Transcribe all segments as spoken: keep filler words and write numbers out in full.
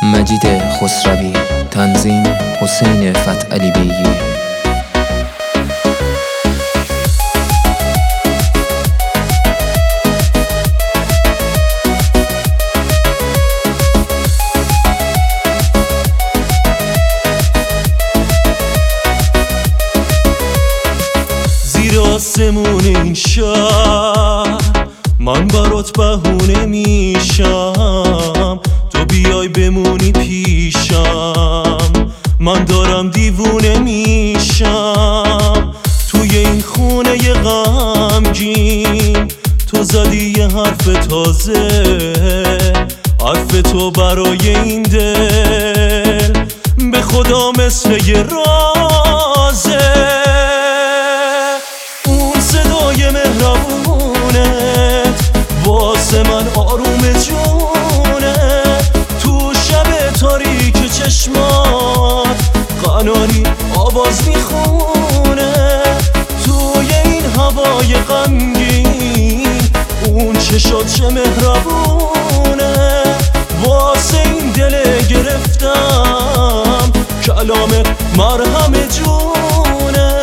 مجید خسروی، تنظیم حسین فتحعلی بیگی. زیر آسمون این شهر من برات بهونه میشم، تو بیای بمونی پیشم، من دارم دیوونه میشم. توی این خونه ی غمگین تو زدی یه حرف تازه، حرف تو برای این دل به خدا مثل یه رازه. اون صدای مهربونت واسه من آروم جونه، تو شب تاریک چشمات قناری آواز میخونه. توی این هوای غمگین اون چشات چه مهربونه، واسه این دل گرفتم کلامت مرهم جونه.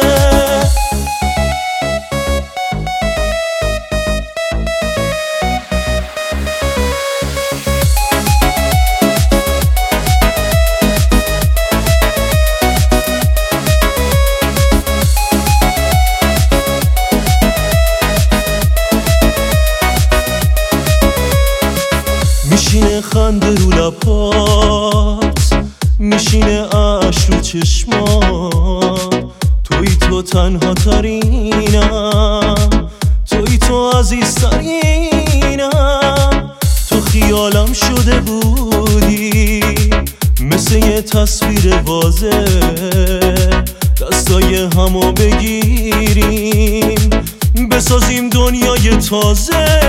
میشینه خنده رو لبات، میشینه عشق رو چشمات، توی تو تنها ترینم، توی تو عزیزترینم. تو خیالم شده بودی مثل یه تصویر واضح، دستای همو بگیریم بسازیم دنیای تازه.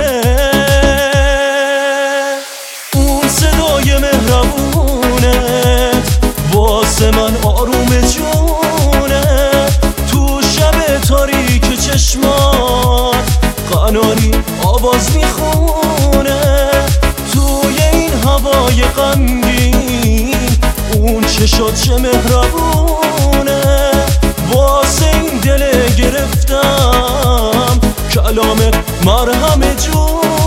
صدای مهربونت واسه من آروم جونه، تو شب تاریک چشمات قناری آواز میخونه. توی این هوای غمگین اون چشات چه مهربونه، واسه این دل گرفتم کلامت مرهم جونه.